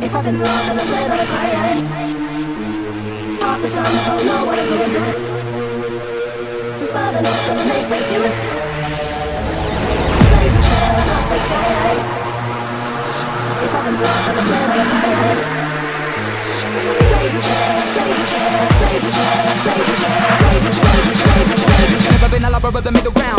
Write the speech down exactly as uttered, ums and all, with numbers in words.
If I didn't love, then I swear that I'd cry. Half the time I don't know what I'm doing to it, but I know it's gonna make me do it. Raise a chair, off the sky. If I didn't love, then I swear that I'd cry. Raise a chair, raise a chair, raise a chair, raise a chair, raise a chair, raise a chair, raise a chair. Never been a lover of the middle ground.